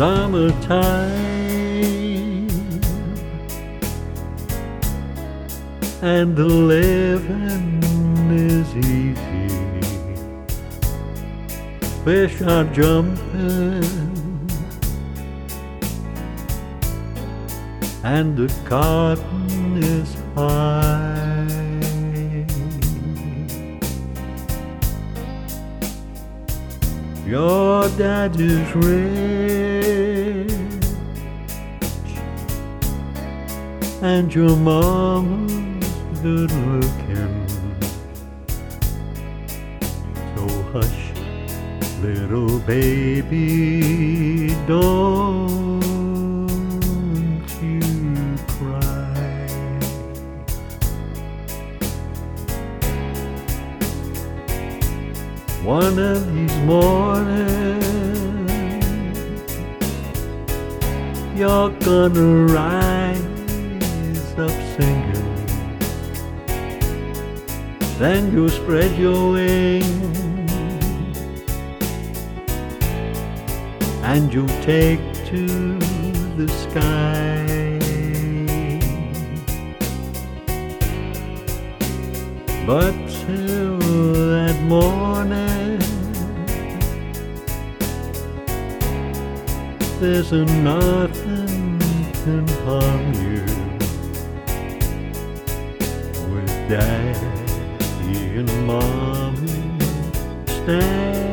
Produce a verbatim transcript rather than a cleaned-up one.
summertime, and the living is easy. Fish are jumping, and the cotton is high. Your dad is rich, and your mama's good looking. So hush, little baby, don't you cry. One of these mornings you're gonna rise up singing. Then you spread your wings and you take to the sky. But till that morning, there's a nothing can harm you. With Daddy and Mommy stand